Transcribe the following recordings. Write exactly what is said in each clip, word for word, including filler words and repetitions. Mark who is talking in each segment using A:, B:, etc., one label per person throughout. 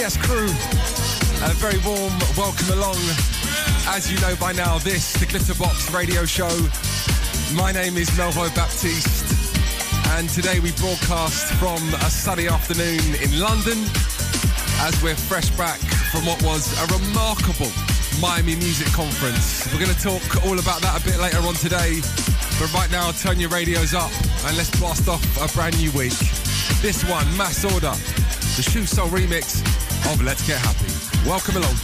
A: S crew, a very warm welcome along. As you know by now, this, the Glitterbox radio show. My name is Melvo Baptiste, and today we broadcast from a sunny afternoon in London as we're fresh back from what was a remarkable Miami Music Conference. We're going to talk all about that a bit later on today, but right now turn your radios up and let's blast off a brand new week. This one, Mass Order, the Shoe Soul remix of Let's Get Happy. Welcome along.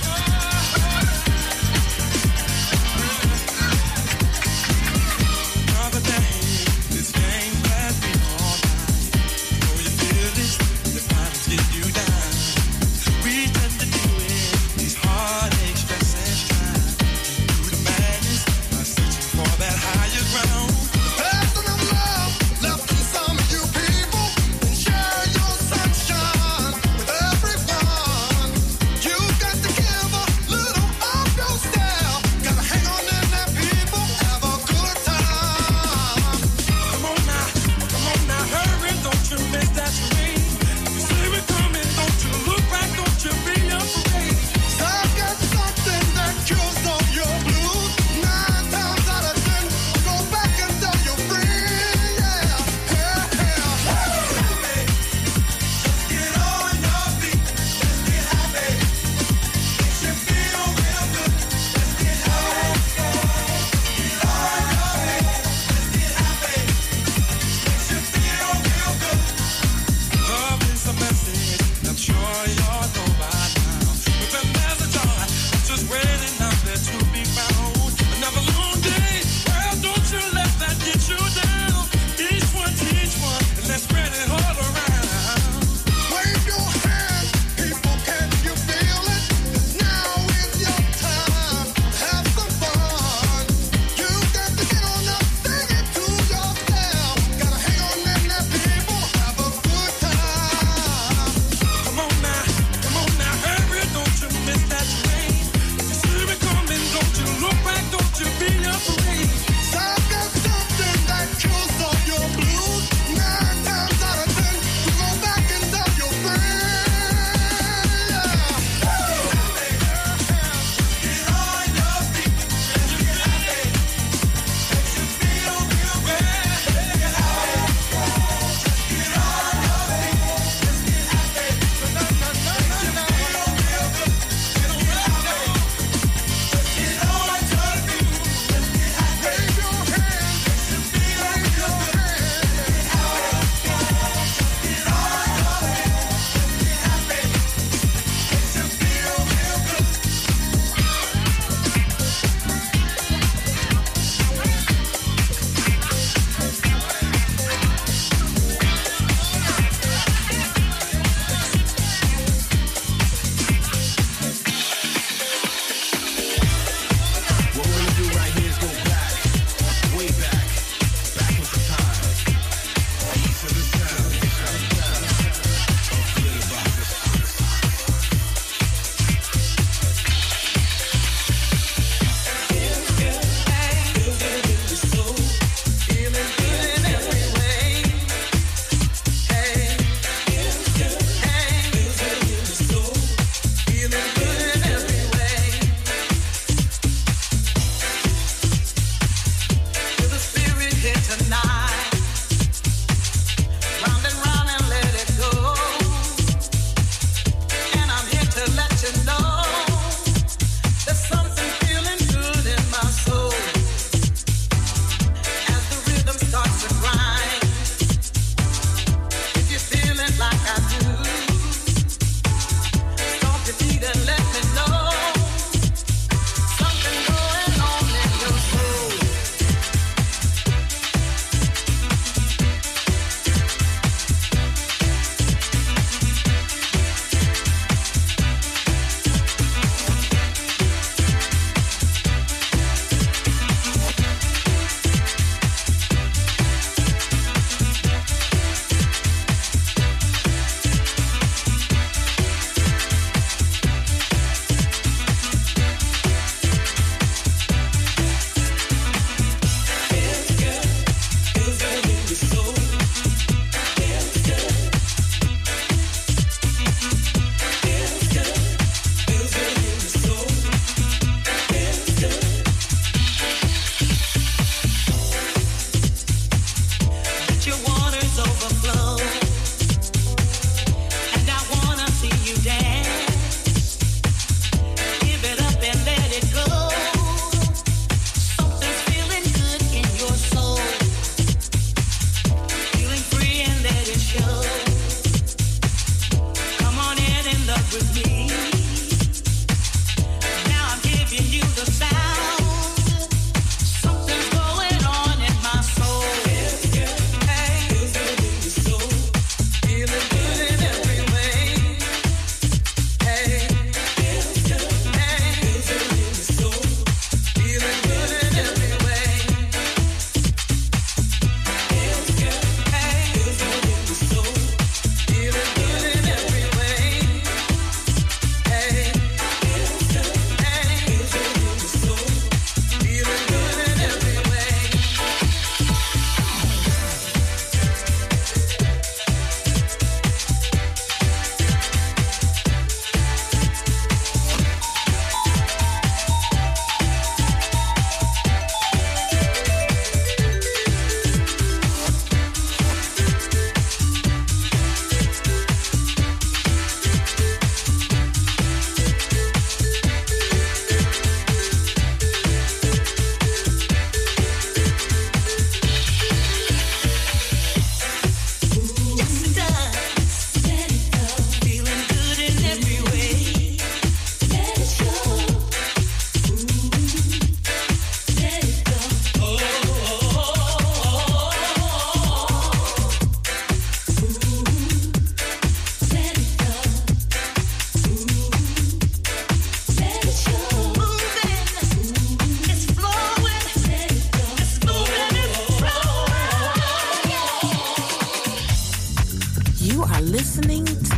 B: Sunshine with everyone. You got to give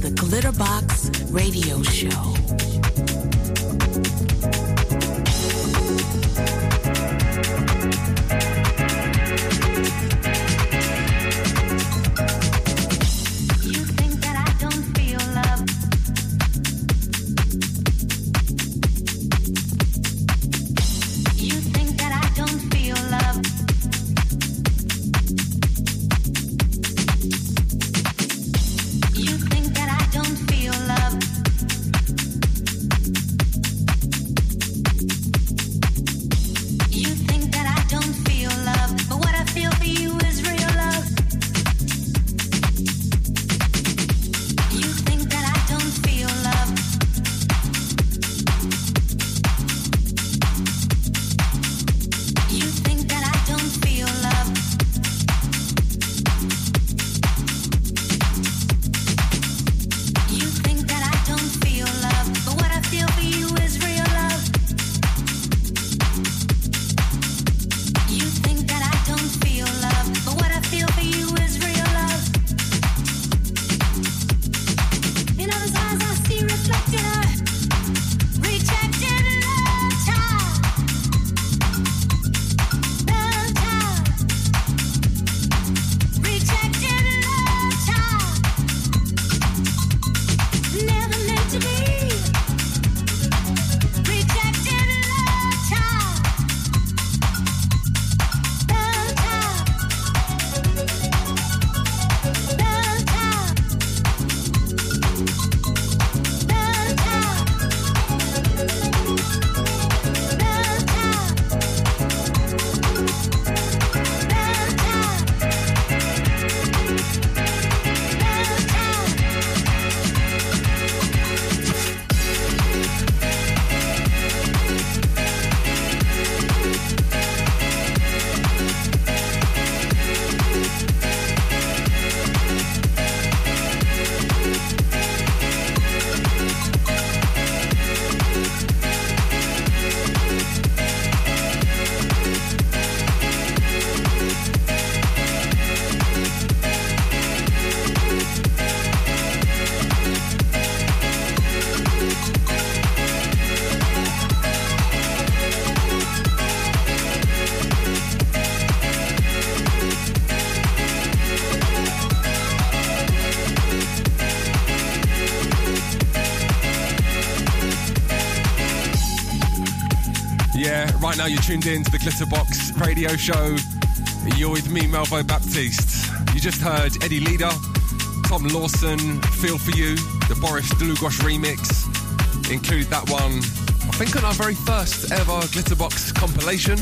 B: the Glitterbox Radio Show.
A: Right now you're tuned in to the Glitterbox Radio Show. You're with me, Melvo Baptiste. You just heard Eddie Leader, Tom Lawson, Feel For You, the Boris Dlugosch remix. Included that one, I think, on our very first ever Glitterbox compilation.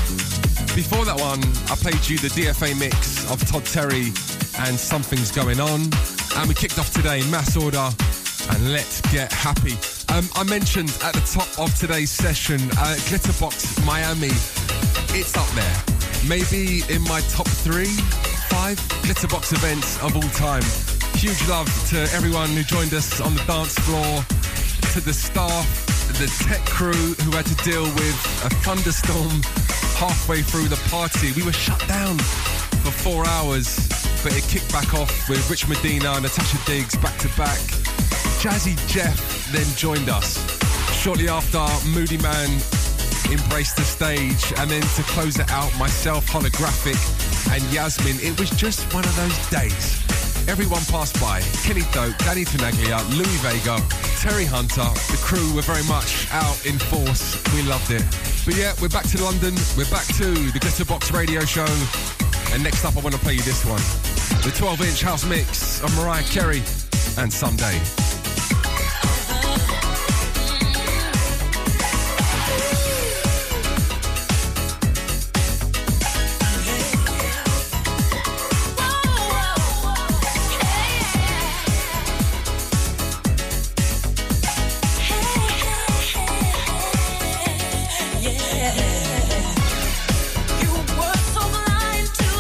A: Before that one, I played you the D F A mix of Todd Terry and Something's Going On. And we kicked off today, Mass Order and Let's Get Happy. Um, I mentioned at the top of today's session, uh, Glitterbox Miami. It's up there. Maybe in my top three, five Glitterbox events of all time. Huge love to everyone who joined us on the dance floor, to the staff, the tech crew who had to deal with a thunderstorm halfway through the party. We were shut down for four hours, but it kicked back off with Rich Medina and Natasha Diggs back to back. Jazzy Jeff then joined us. Shortly after, Moody Man embraced the stage, and then to close it out, myself, Holographic and Yasmin. It was just one of those days. Everyone passed by. Kenny Dope, Danny Tenaglia, Louis Vega, Terry Hunter. The crew were very much out in force. We loved it. But yeah, we're back to London. We're back to the Glitterbox Radio Show. And next up, I want to play you this one. The twelve inch house mix of Mariah Carey and Someday.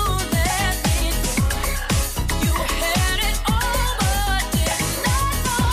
C: You had it all, but did not know.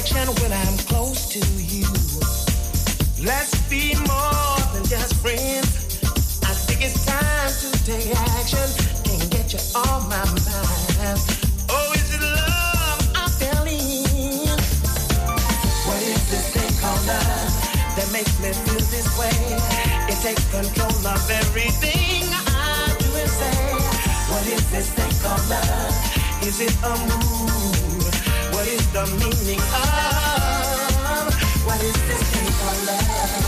C: action when I'm close to you. Let's be more than just friends. I think it's time to take action. Can't get you off my mind. Oh, is it love I'm feeling? What is this thing called love that makes me feel this way? It takes control of everything I do and say. What is this thing called love? Is it a mood? What is the meaning of? What is this thing called love?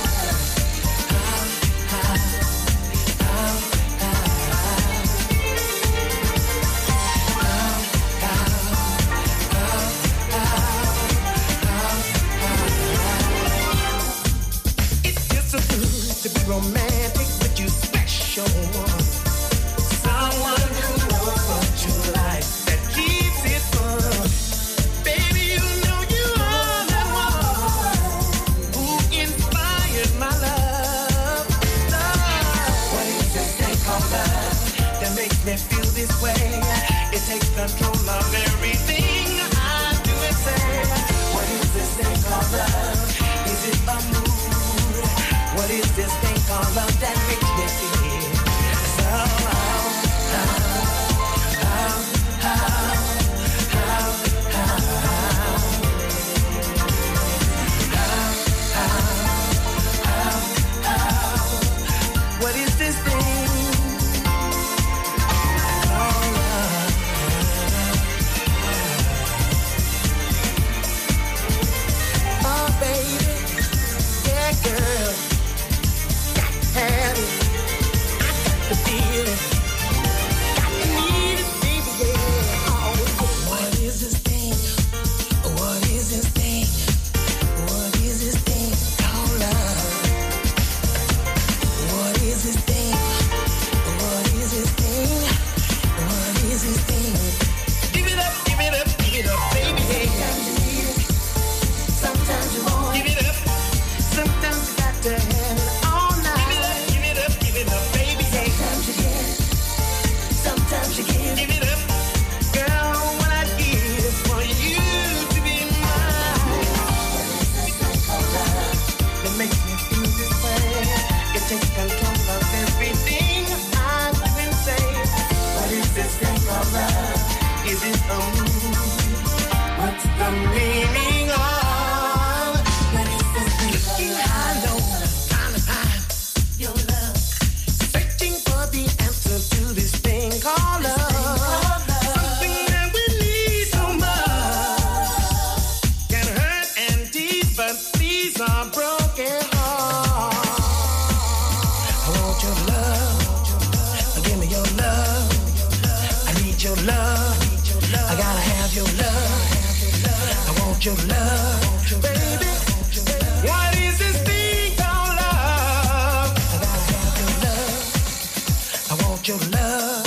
C: To be romantic, but you special. Someone who knows what you like, that keeps it fun. Baby, you know you are the one who inspired my love. Love. What is this thing called love that makes me feel this way? It takes control of everything I do and say. What is this thing called love? Is it a mood? What is this thing called love that makes me feel so how, how, how, how, how, how, what is this thing called love? Oh, baby, yeah, girl. Have it. I got to feel it. Got to need it, baby, yeah. Oh, what is this thing? What is this thing? What is this thing called love? What is this thing? What is this thing? What is this thing? Give it up, give it up, give it up, baby, yeah. Sometimes you need it. Sometimes you want it. Give it up. Sometimes you got to have it. Sometimes you give, give it up, girl. What I give is for you to be mine. That makes me feel this way. It takes control of everything I do and say. What is this thing called love? Is it a mood? What's the meaning of? What is this thing called love? I know, trying to find your love, searching for the answer to this thing called love. Something that we need so much. Can hurt and tease, but these are broken hearts. I want your love. Give me your love. I need your love. I gotta have your love. I want your love, baby. What is this thing called love? I gotta have your love. I want your love.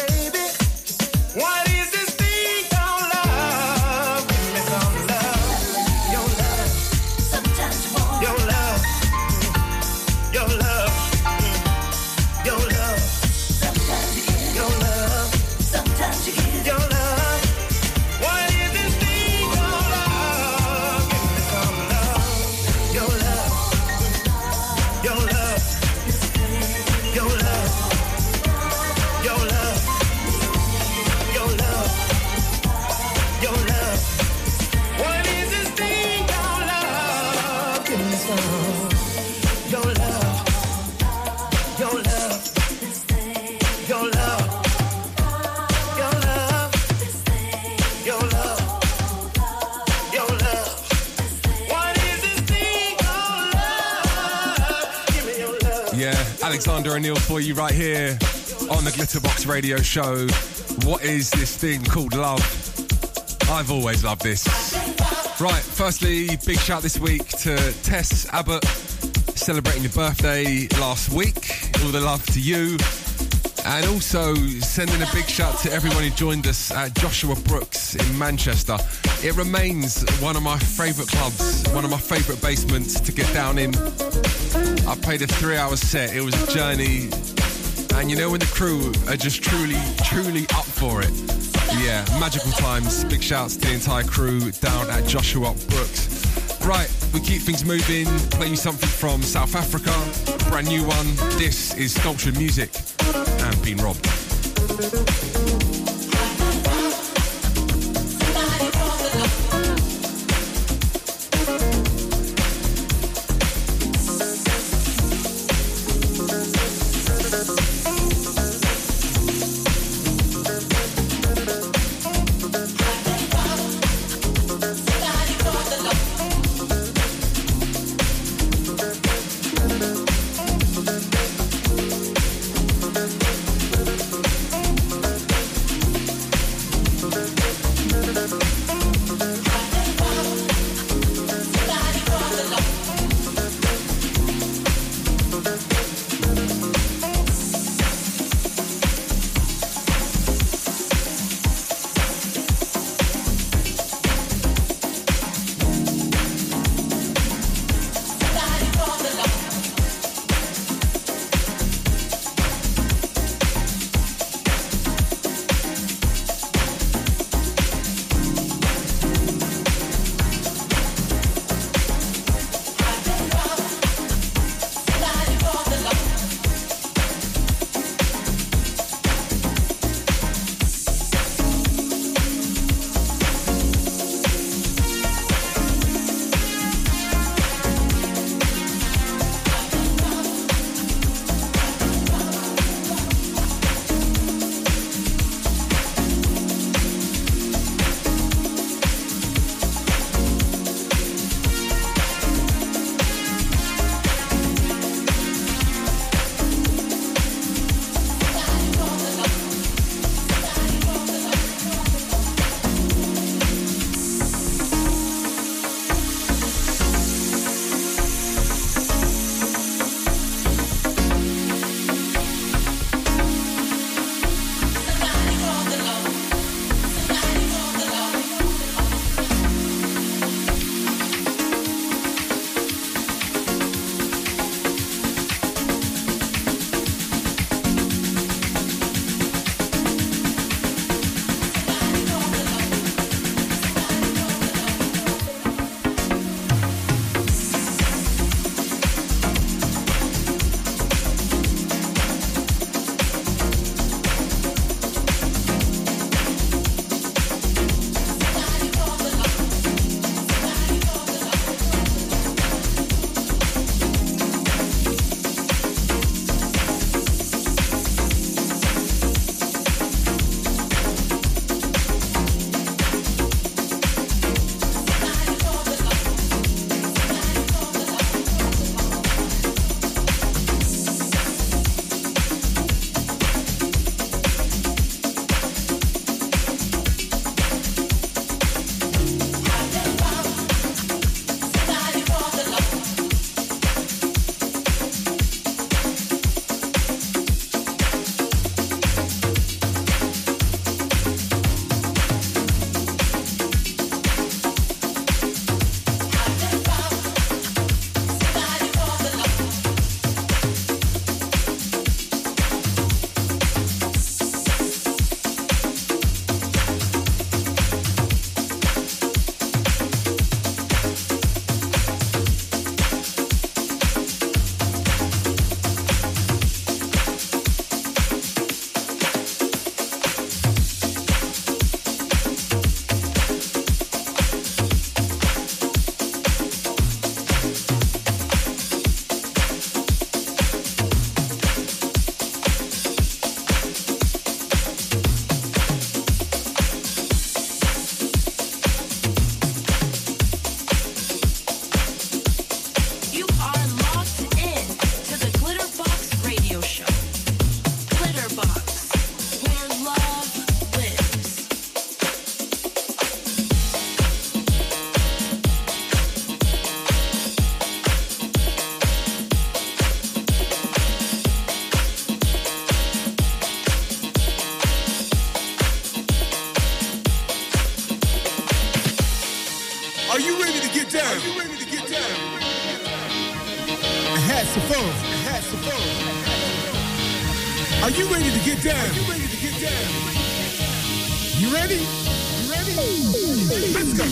C: What is this thing called love? Give me some love. Your love. Sometimes you want your love. Your love. Your love. Sometimes you give your love. Sometimes you give your love. What is this thing called love? Give me some love. Your love. Your love. Your love. Your love. Your love, your love. What is this thing called love? Give me some. Your love, your love, your love, your love, your love, your love. What is this thing called love? Give me your love.
A: Yeah, Alexander O'Neal for you right here on the Glitterbox Radio Show. What is this thing called love? I've always loved this. Right, firstly, big shout this week to Tess Abbott, celebrating your birthday last week. All the love to you. And also sending a big shout to everyone who joined us at Joshua Brooks in Manchester. It remains one of my favourite clubs, one of my favourite basements to get down in. I played a three-hour set. It was a journey. And you know when the crew are just truly, truly up for it, Yeah, magical times. Big shouts to the entire crew down at Joshua Brooks. Right, we keep things moving. Play you something from South Africa. Brand new one. This is Sculpture Music and Been Robbed.
D: Are you ready to get down? Are you ready to get down? You ready? You ready? Let's go.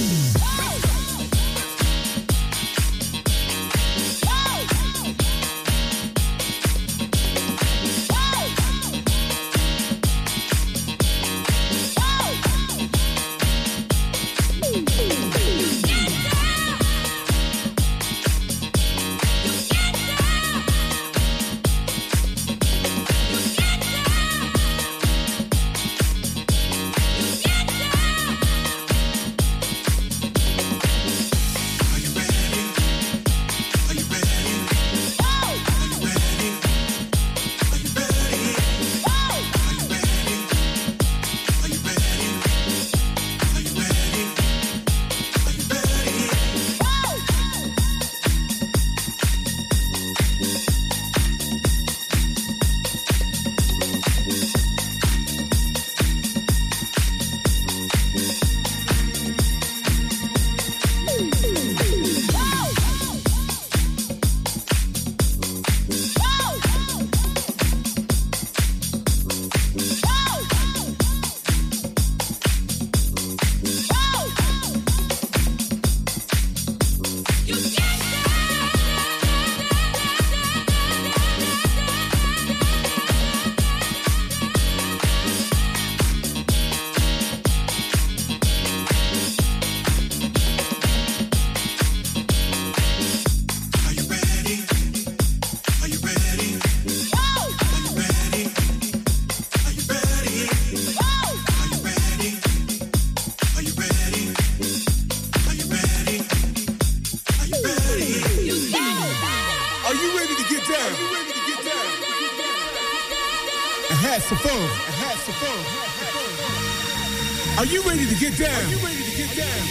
D: Are you ready to get down? Are you ready to get down?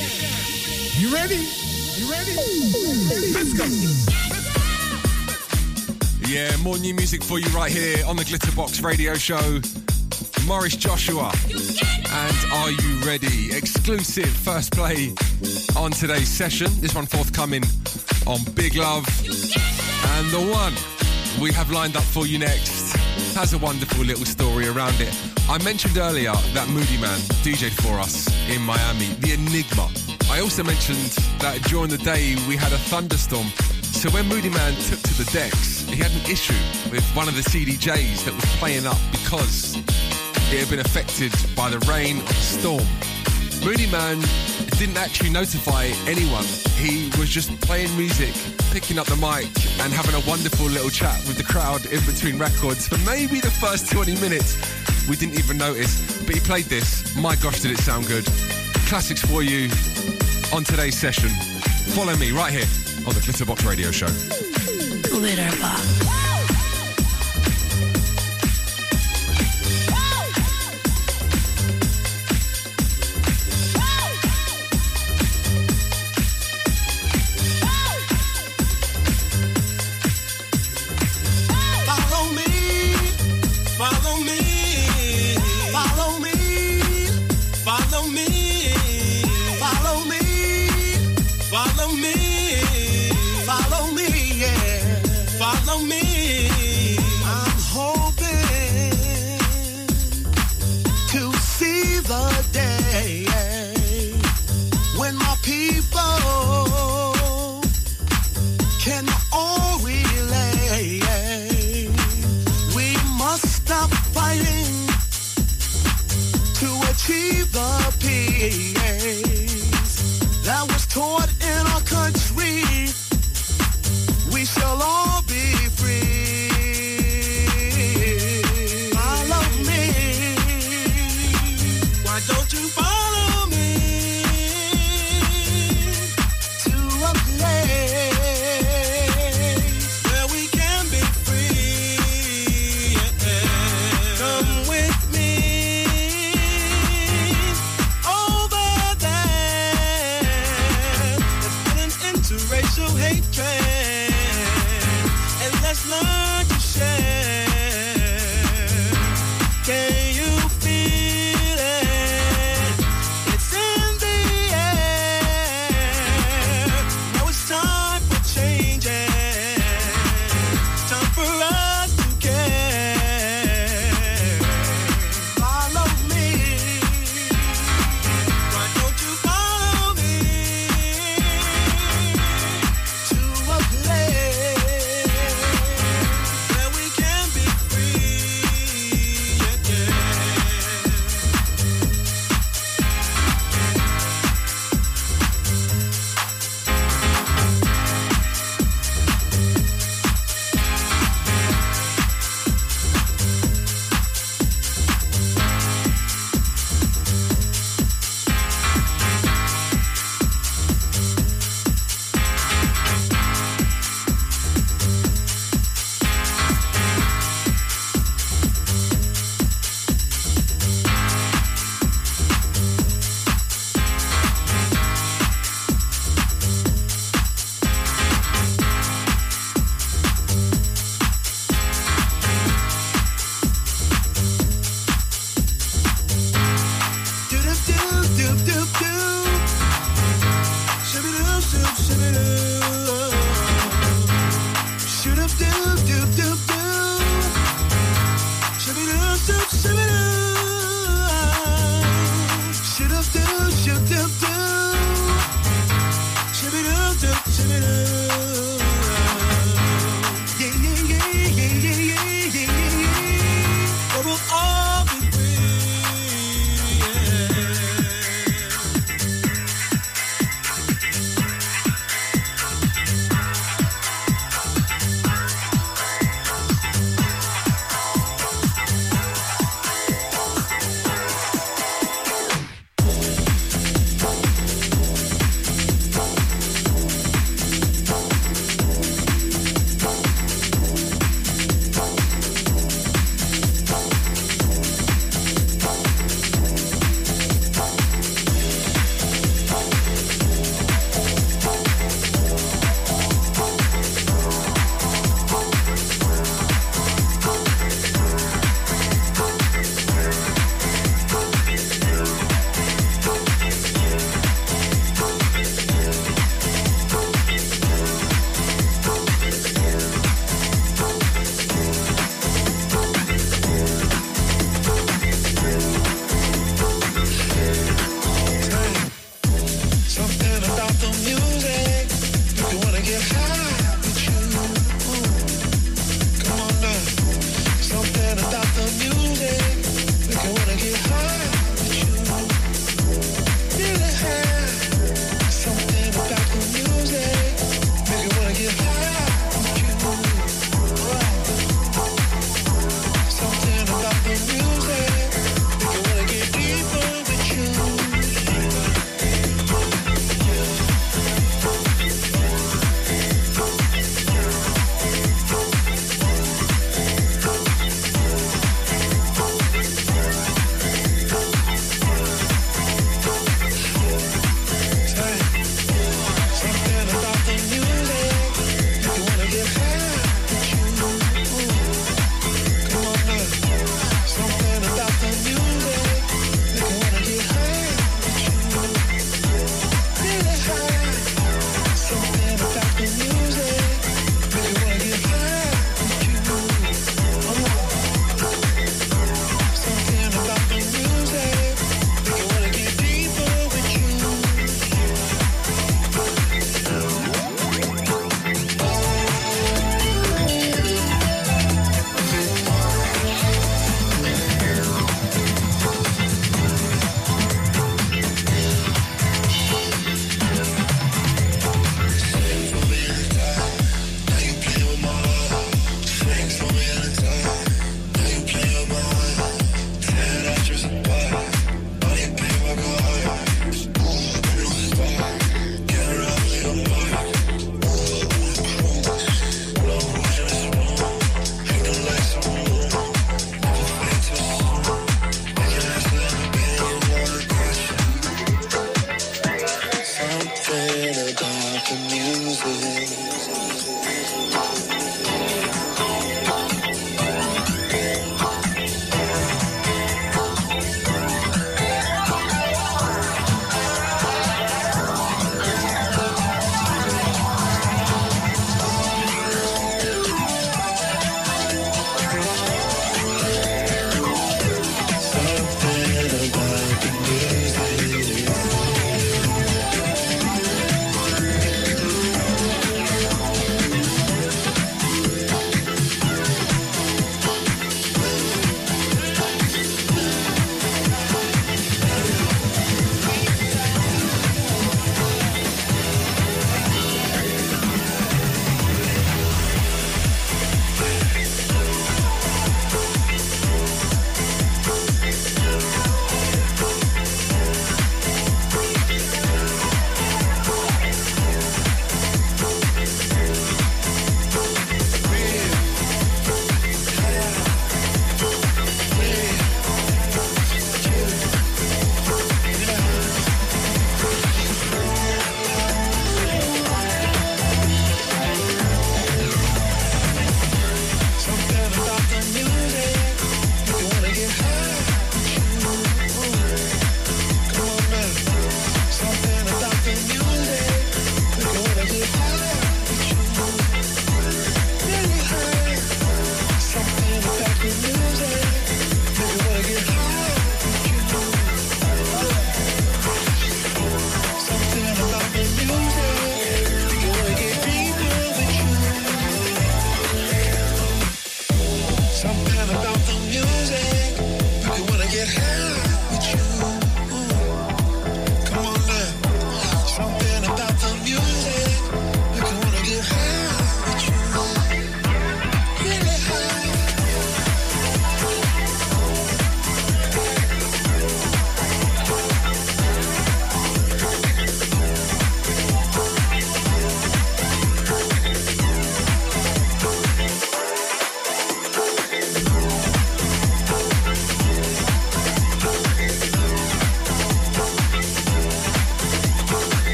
D: You ready? You ready? Let's go.
A: Yeah, more new music for you right here on the Glitterbox Radio Show. Morris Joshua and Are You Ready? Exclusive first play on today's session. This one forthcoming on Big Love. And the one we have lined up for you next has a wonderful little story around it. I mentioned earlier that Moody Man D J'd for us in Miami, the Enigma. I also mentioned that during the day we had a thunderstorm. So when Moody Man took to the decks, he had an issue with one of the C D Js that was playing up because it had been affected by the rain or the storm. Moody Man didn't actually notify anyone. He was just playing music, picking up the mic and having a wonderful little chat with the crowd in between records for maybe the first twenty minutes. We didn't even notice, but he played this. My gosh, did it sound good. Classics for you on today's session. Follow me right here on the Glitterbox Radio Show.
B: Glitterbox.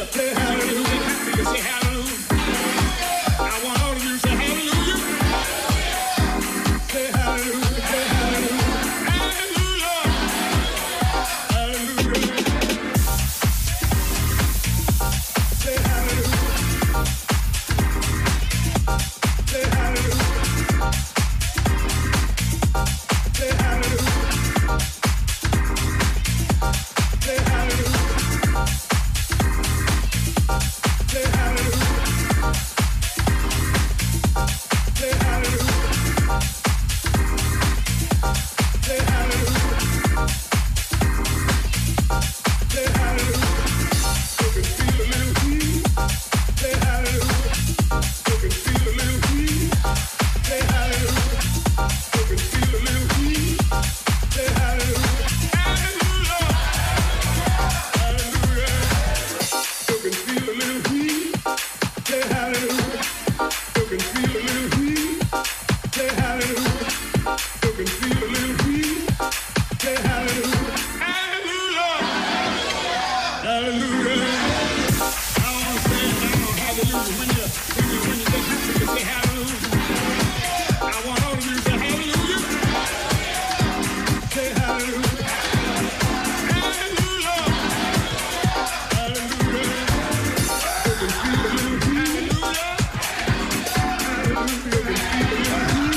D: say hallelujah. Happy to say hallelujah. I want all of you to say hallelujah. Say hallelujah, say hallelujah. Hallelujah. Hallelujah. Say hallelujah. Say hallelujah. Say hallelujah. Say hallelujah. Say hallelujah. Say hallelujah. Say hallelujah. Say hallelujah. You can feel a little heat. Say hallelujah. You can feel a little heat. Say hallelujah. You can feel a little heat. Say hallelujah. Hallelujah. Hallelujah. You can feel a little heat. Say hallelujah. You can feel a little heat. Say hallelujah. You can feel a little heat. Say hallelujah. Hallelujah. Hallelujah. I want to say now, hallelujah. When you, when you, when you get happy, you say hallelujah. I want all of you to say hallelujah. Say hallelujah. Hallelujah. Hallelujah. You can feel a little heat. Hallelujah. You can feel a little heat.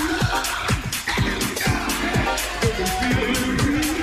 D: You can feel a little heat.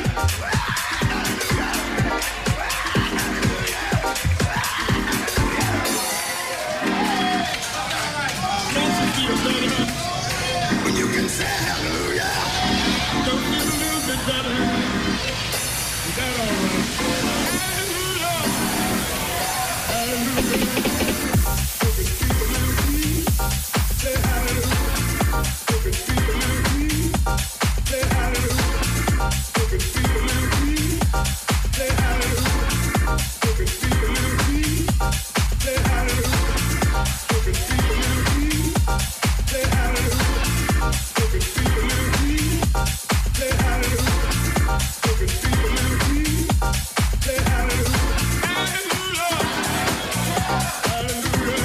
D: Don't you feel better? When you can say hallelujah. Don't feel a little bit better? Is that all right? Hallelujah. Hallelujah. You can feel a little heat. Say hallelujah. You can feel a little heat. Say hallelujah. You can feel a little heat. Say hallelujah. You can feel a little heat. Say hallelujah. You can feel a little heat. Say hallelujah. You can feel a little heat. Say hallelujah. You can feel a little heat. Say hallelujah. Hallelujah. Hallelujah.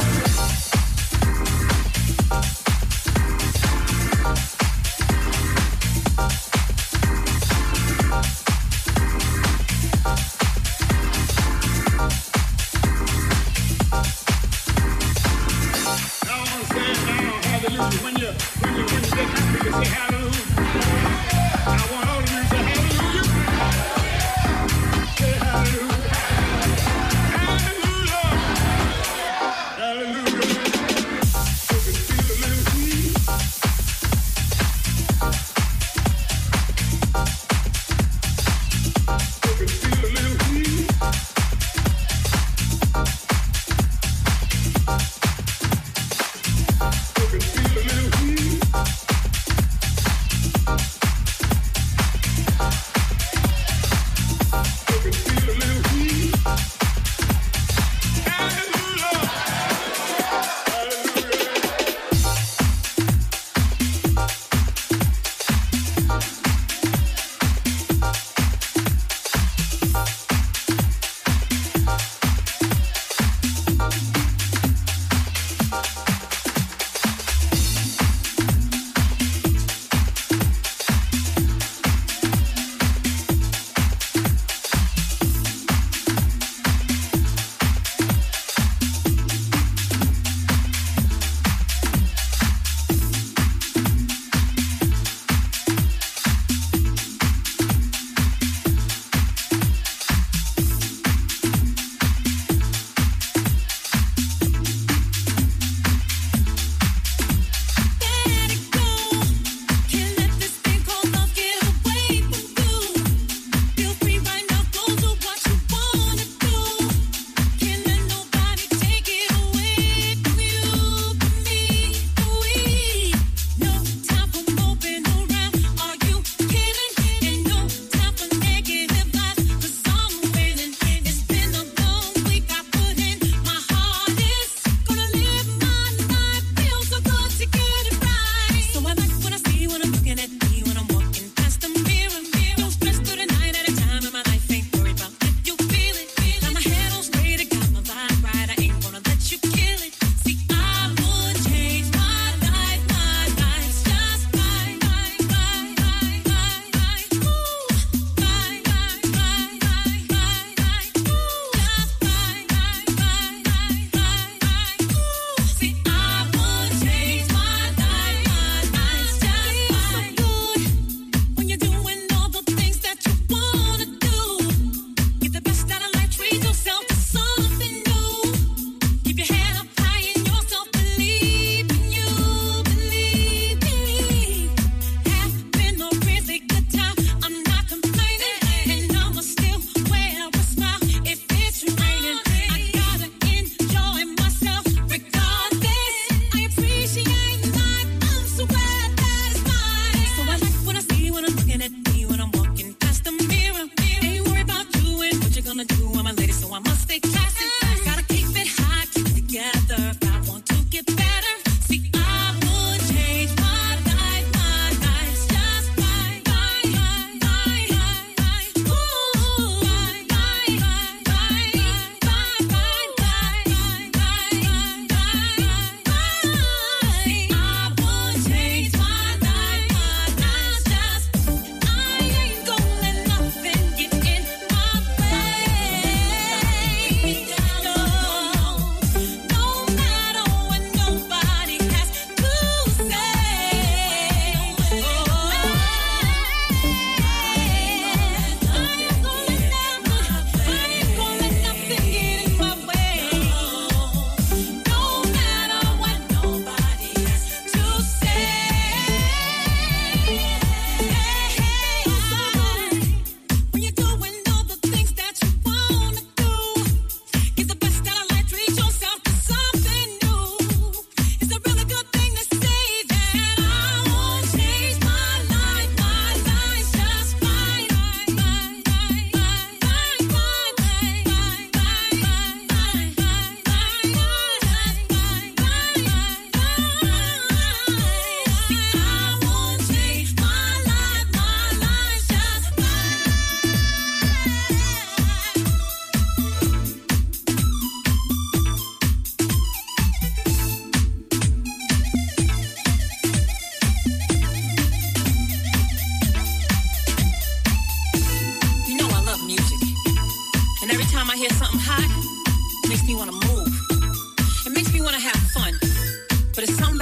D: I want to say now, hallelujah. When you, when you, when you get happy, you say hallelujah. I want all of you to say hallelujah. Say hallelujah. Hallelujah. Hallelujah. You can feel a little heat. You can feel a little heat. You can feel a little heat.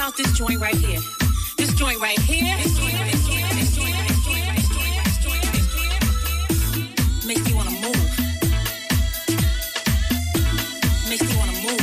E: about this joint right here. This joint right here. This joint, this joint, this joint, this joint, this joint, this joint, this joint. Makes me wanna move. Makes me wanna move.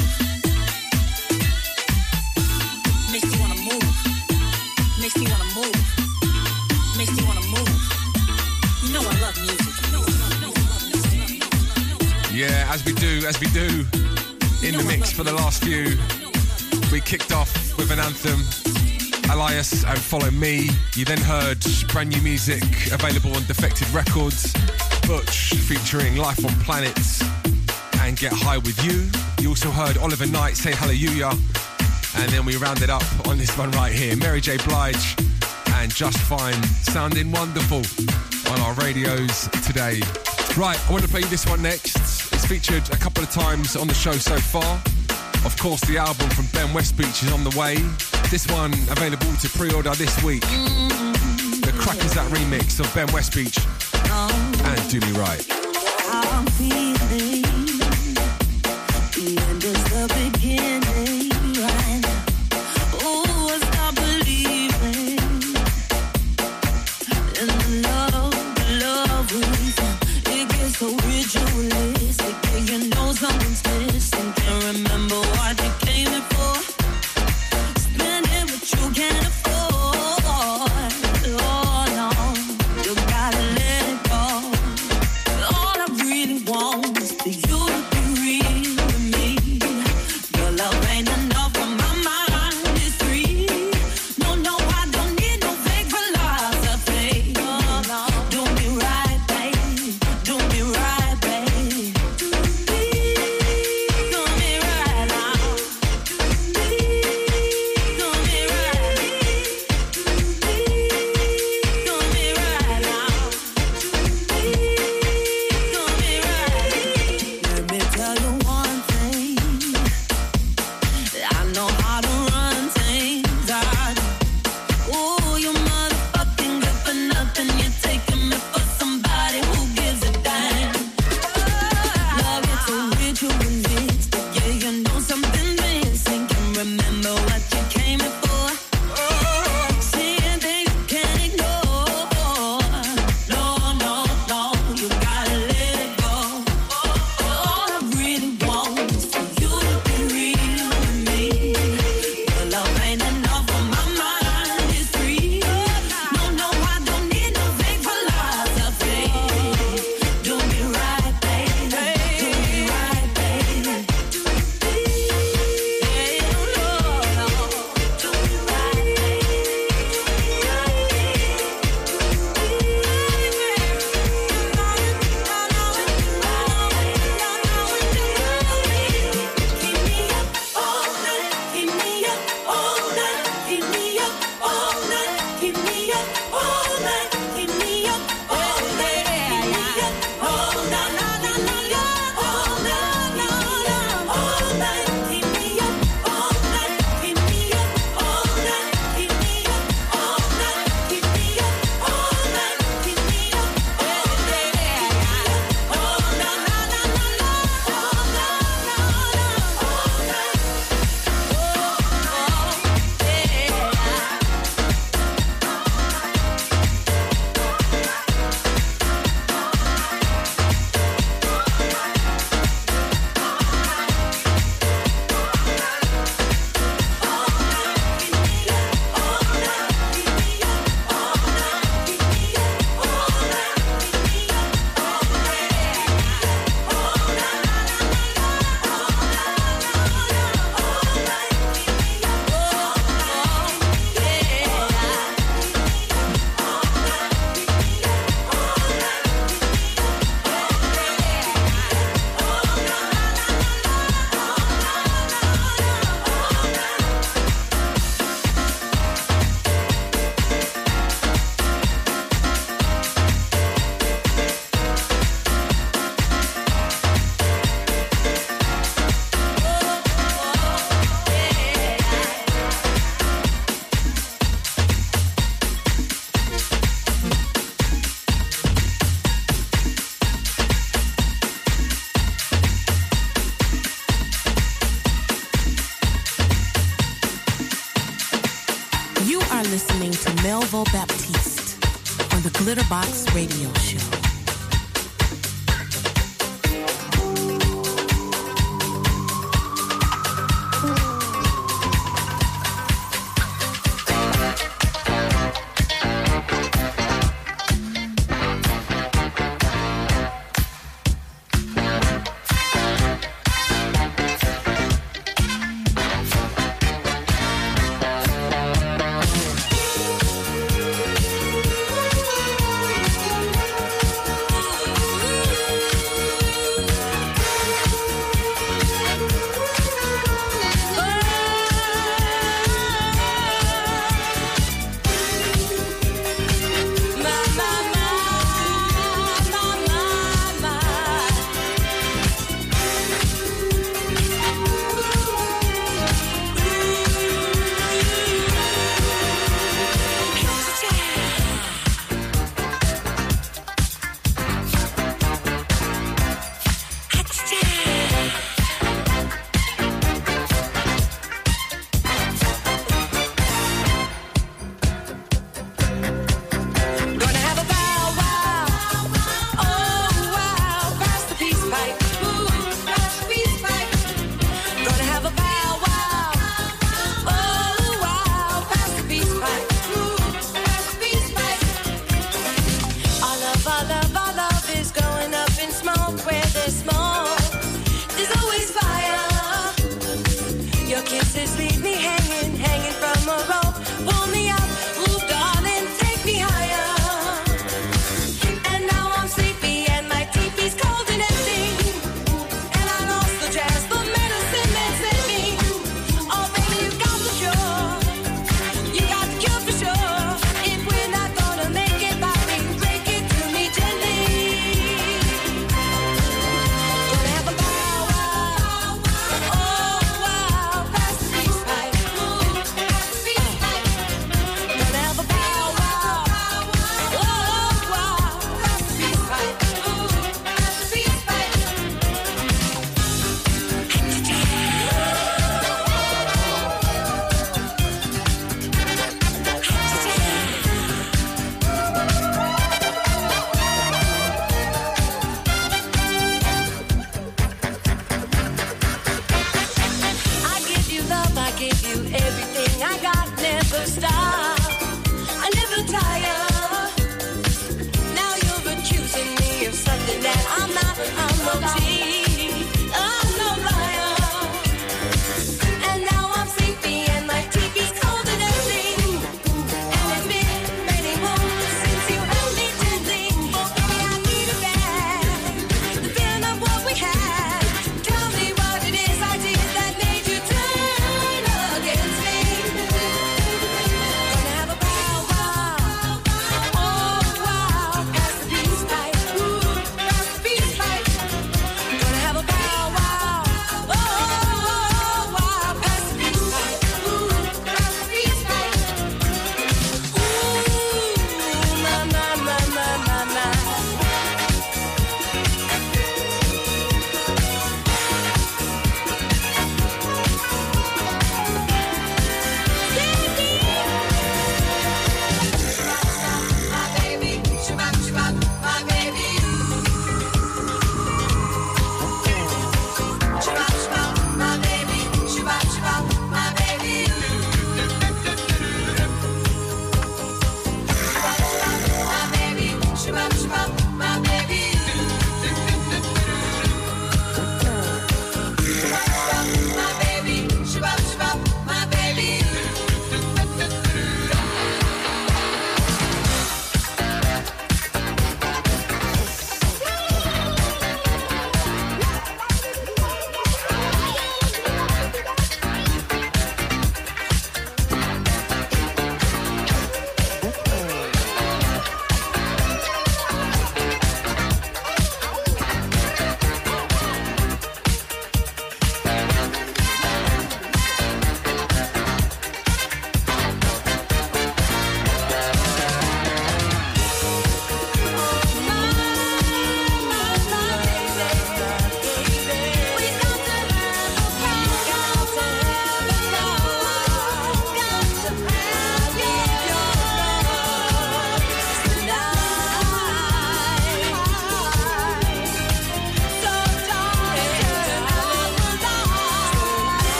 E: Makes me wanna move. Makes me wanna move. Makes me wanna move. You know I love music. You know I love music.
A: Yeah, as we do, as we do in the mix for the last few. We kicked off with an anthem, Elias and Follow Me. You then heard brand new music available on Defected Records, Butch featuring Life on Planets and Get High With You. You also heard Oliver Knight say Hallelujah. And then we rounded up on this one right here, Mary J. Blige and Just Fine, sounding wonderful on our radios today. Right, I want to play you this one next. It's featured a couple of times on the show so far. Of course, the album from Ben Westbeach is on the way. This one available to pre-order this week. The Crackers That remix of Ben Westbeach and Do Me Right.
F: I'm feeling the end is the beginning right now. Oh, I stop believing in the love, the love we found. It gets so ritualistic, yeah, you know something's missing. Can't remember what you came in for. Spending what you can't afford. Oh no, you gotta let it go. All I really want
B: listening to Melvo Baptiste on the Glitterbox Radio Show.
F: Peace.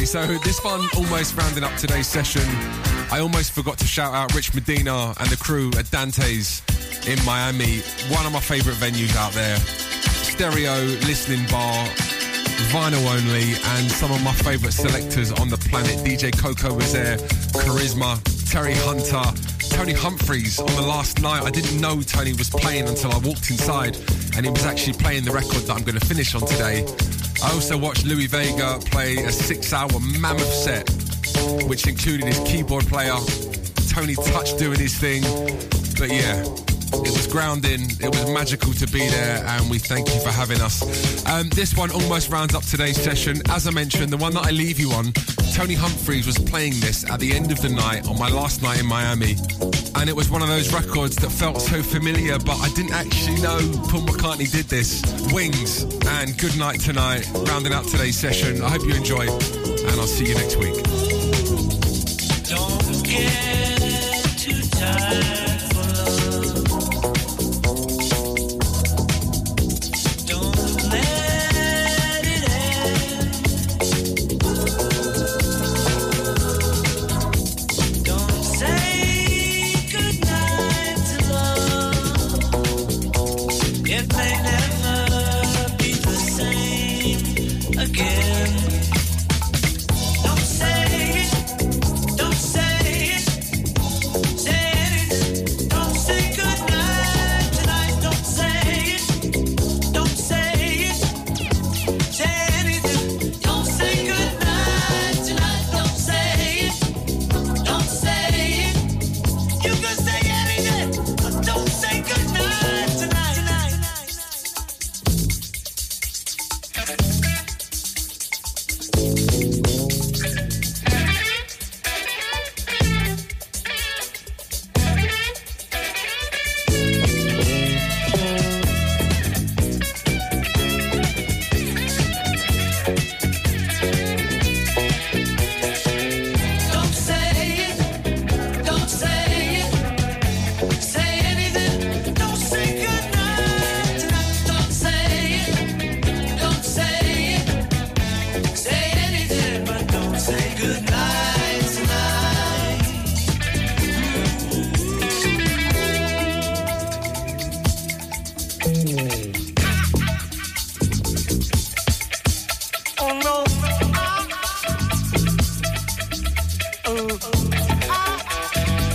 A: Okay, so this one almost rounding up today's session. I almost forgot to shout out Rich Medina and the crew at Dante's in Miami. One of my favourite venues out there. Stereo, listening bar, vinyl only, and some of my favourite selectors on the planet. D J Coco was there, Charisma, Terry Hunter, Tony Humphries on the last night. I didn't know Tony was playing until I walked inside, and he was actually playing the record that I'm going to finish on today. I also watched Louis Vega play a six-hour mammoth set, which included his keyboard player, Tony Touch doing his thing. But yeah, it was grounding, it was magical to be there, and we thank you for having us. Um, this one almost rounds up today's session. As I mentioned, the one that I leave you on, Tony Humphries was playing this at the end of the night on my last night in Miami, and it was one of those records that felt so familiar, but I didn't actually know Paul McCartney did this. Wings and Good Night Tonight, rounding out today's session. I hope you enjoy, and I'll see you next week.
C: Don't forget